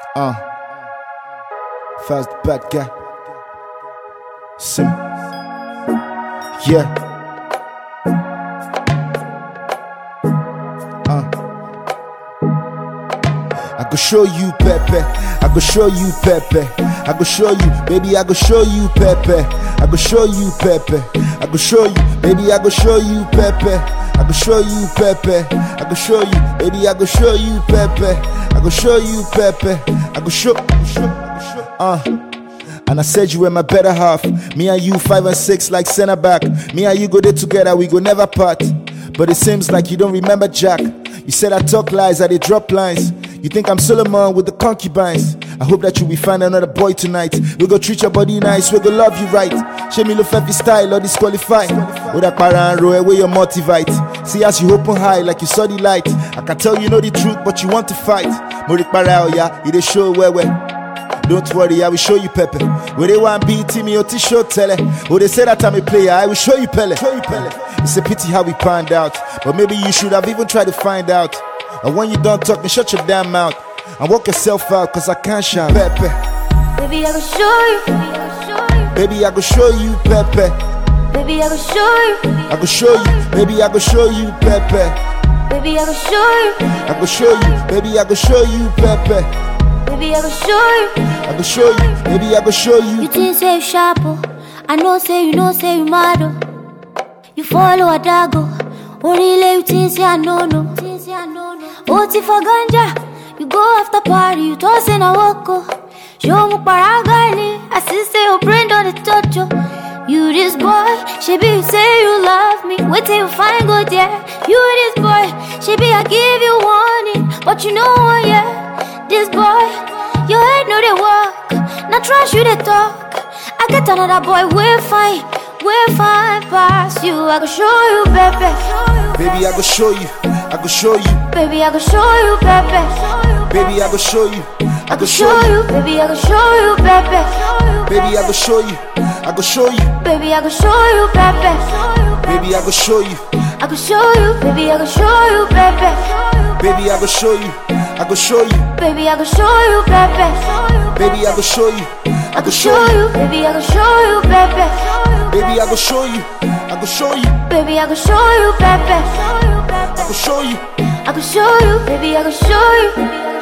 Fast bad guy. Sim. Yeah. I go show you Pepe. I go show you Pepe. I go show you, baby. I go show you Pepe. I go show you Pepe. I go show you, baby. I go show you Pepe. I go show you Pepe. I go show you, baby. I go show you Pepe. I go show you Pepe. I go show. And I said you were my better half. Me and you 5 and 6 like center back. Me and you go there together, we go never part. But it seems like you don't remember Jack. You said I talk lies, I did drop lines. You think I'm Solomon with the concubines. I hope that you will find another boy tonight. We go treat your body nice, we go love you right. Show me love every style or disqualify. With that para and roll away your motivate. See as you open high like you saw the light. I can tell you know the truth but you want to fight. Morik para ya, it is show where. Don't worry, I will show you Pepe. Where they want beat me or show tele. Or they say that I'm a player, I will show you Pele. It's a pity how we panned out. But maybe you should have even tried to find out. And when you don't talk, then shut your damn mouth. And walk yourself out, cause I can't shout Pepe. Baby, I go show you. Baby, I go show you Pepe. Baby, I go show you. I go show you. Baby, I go show you Pepe. Baby, I go show you. I go show you. Baby, I go show you Pepe. Baby, I go show you. I go show you. Baby, I go show you. You think say you sharp, oh. I know say you mad, oh. You follow a dago. Only you think say I know. Oti for ganja. You go after party, you toss in a woko. Show me paragani. I see say your brain on the touch, oh. You this boy, she be you say you love me. Wait till you find good, yeah. You this boy, she be I give you warning, but you know what, yeah. This boy, your head know they walk. Not trash you they talk. I get another boy, we're fine past you. I go show you, baby. Baby, I go show you. I go show you. Baby, I go show you, baby. Baby, I go show you. I go show you. Baby, I go show you, baby. Baby, I go show you. I go show you. Baby, I go show you, baby. Baby, I go show you. I go show you. Baby, I go show you, baby. Baby, I go show you. I go show you. Baby, I go show you, baby. Baby, I go show you. I go show you. Baby, I go show you, baby. Baby, I go show you. I go show you. Baby, I go show you, baby. I go show you. I go show you. Baby, I go show you.